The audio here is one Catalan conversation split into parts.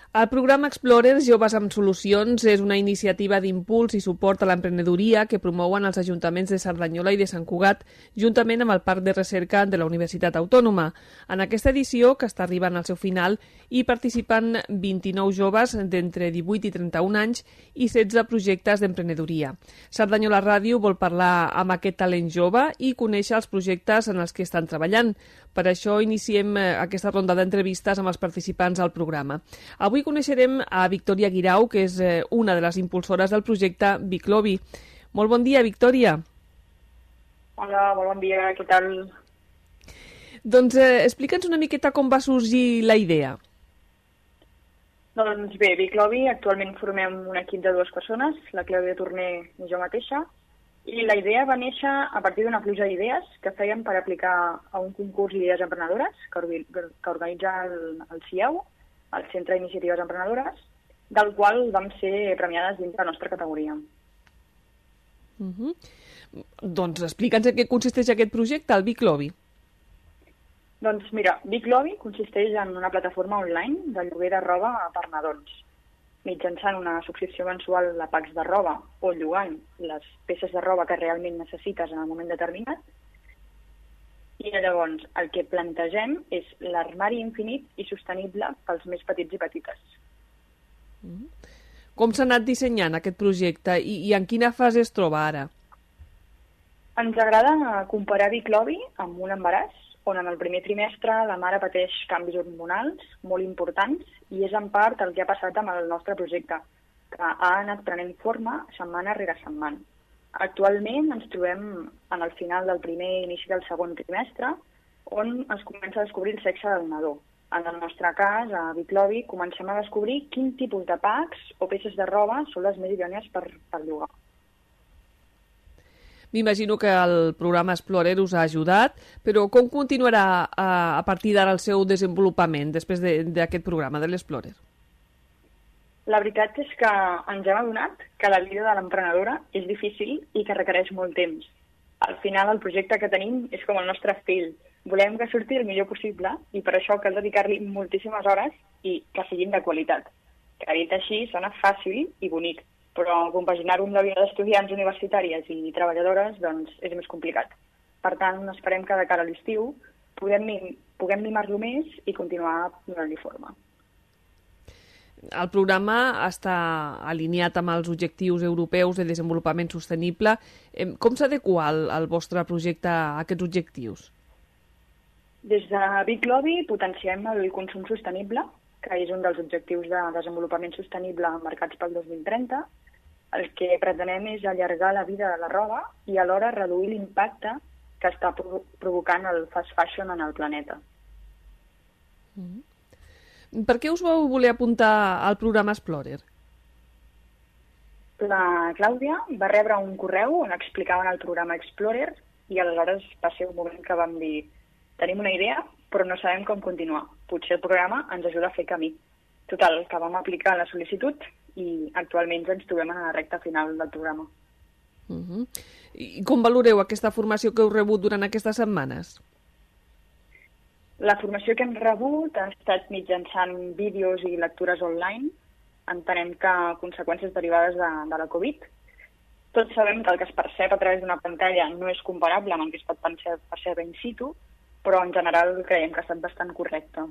El programa Explorers Joves amb Solucions és una iniciativa d'impuls i suport a l'emprenedoria que promouen els ajuntaments de Cerdanyola i de Sant Cugat, juntament amb el Parc de Recerca de la Universitat Autònoma. En aquesta edició, que està arribant al seu final, hi participen 29 joves d'entre 18 i 31 anys i 16 projectes d'emprenedoria. Cerdanyola Ràdio vol parlar amb aquest talent jove i conèixer els projectes en els que estan treballant. Per això iniciem aquesta ronda d'entrevistes amb els participants al programa. Avui coneixerem a Victòria Guirau, que és una de les impulsores del projecte Biclobi. Molt bon dia, Victòria. Hola, molt bon dia, què tal? Doncs explica'ns una miqueta com va sorgir la idea. Doncs bé, Biclobi actualment formem un equip de 2 persones, la Clàudia Torner i jo mateixa, i la idea va néixer a partir d'una pluja d'idees que fèiem per aplicar a un concurs d'idees emprenedores que organitza el CIEU, el Centre d'Iniciatives Emprenedores, del qual vam ser premiades dins la nostra categoria. Doncs explica'ns en què consisteix aquest projecte, el Biclobi. Doncs mira, Biclobi consisteix en una plataforma online de lloguer de roba per nadons. Mitjançant una subscripció mensual a packs de roba o llogant les peces de roba que realment necessites en el moment determinat. I llavors el que plantegem és l'armari infinit i sostenible pels més petits i petites. Com s'ha anat dissenyant aquest projecte i en quina fase es troba ara? Ens agrada comparar Biclobi amb un embaràs, on en el primer trimestre la mare pateix canvis hormonals molt importants i és en part el que ha passat amb el nostre projecte, que ha anat prenent forma setmana rere setmana. Actualment ens trobem en el final del primer i inici del segon trimestre, on es comença a descobrir el sexe del nadó. En el nostre cas, a Biclobi, comencem a descobrir quin tipus de packs o peces de roba són les més idònies per llogar. M'imagino que el programa Explorer us ha ajudat, però com continuarà a partir d'ara el seu desenvolupament després d'aquest programa de l'Explorer? La veritat és que ens hem adonat que la vida de l'emprenedora és difícil i que requereix molt temps. Al final, el projecte que tenim és com el nostre fill. Volem que surti el millor possible i per això cal dedicar-li moltíssimes hores i que siguin de qualitat. Que dit així, sona fàcil i bonic, però compaginar-ho amb la vida d'estudiants universitàries i treballadores doncs, és més complicat. Per tant, esperem que de cara a l'estiu puguem mimar-lo més i continuar donant-li forma. El programa està alineat amb els objectius europeus de desenvolupament sostenible. Com s'adequa el vostre projecte a aquests objectius? Des de Biclobi potenciem el consum sostenible, que és un dels objectius de desenvolupament sostenible marcats pel 2030. El que pretenem és allargar la vida de la roba i alhora reduir l'impacte que està provocant el fast fashion en el planeta. Per què us vau voler apuntar al programa Explorer? La Clàudia va rebre un correu on explicaven el programa Explorer i aleshores va ser un moment que vam dir tenim una idea però no sabem com continuar. Potser el programa ens ajuda a fer camí. Total, que vam aplicar la sol·licitud i actualment ens trobem a la recta final del programa. I com valoreu aquesta formació que heu rebut durant aquestes setmanes? La formació que hem rebut ha estat mitjançant vídeos i lectures online. Entenem que conseqüències derivades de la Covid. Tots sabem que el que es percep a través d'una pantalla no és comparable amb el que es pot percebre in situ, però en general creiem que ha estat bastant correcte.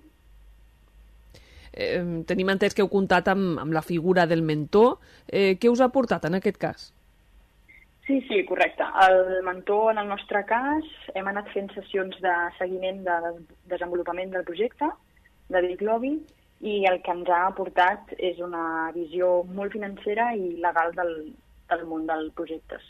Tenim entès que heu comptat amb la figura del mentor. Què us ha aportat en aquest cas? Sí, correcte. El mentor, en el nostre cas, hem anat fent sessions de seguiment de desenvolupament del projecte, de Biclobi, i el que ens ha aportat és una visió molt financera i legal del món dels projectes.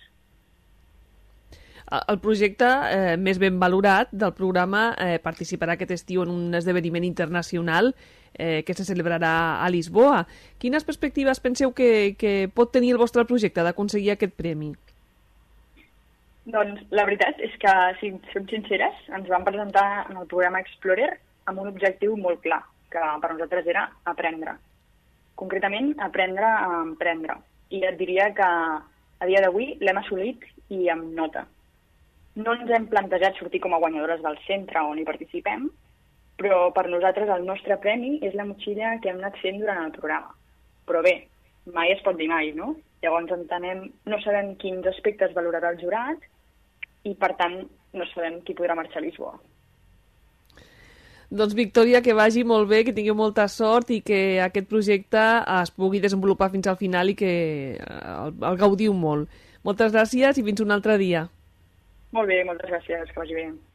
El projecte més ben valorat del programa participarà aquest estiu en un esdeveniment internacional que se celebrarà a Lisboa. Quines perspectives penseu que pot tenir el vostre projecte d'aconseguir aquest premi? Doncs la veritat és que, si som sinceres, ens vam presentar en el programa Explorer amb un objectiu molt clar, que per nosaltres era aprendre. Concretament, aprendre a emprendre. I et diria que a dia d'avui l'hem assolit i amb nota. No ens hem plantejat sortir com a guanyadores del centre on hi participem, però per nosaltres el nostre premi és la motxilla que hem anat fent durant el programa. Però bé, mai es pot dir mai, no? Llavors no sabem quins aspectes valorarà el jurat i, per tant, no sabem qui podrà marxar a Lisboa. Doncs, Victòria, que vagi molt bé, que tingueu molta sort i que aquest projecte es pugui desenvolupar fins al final i que el gaudiu molt. Moltes gràcies i fins un altre dia. Molt bé, moltes gràcies, que vagi bé.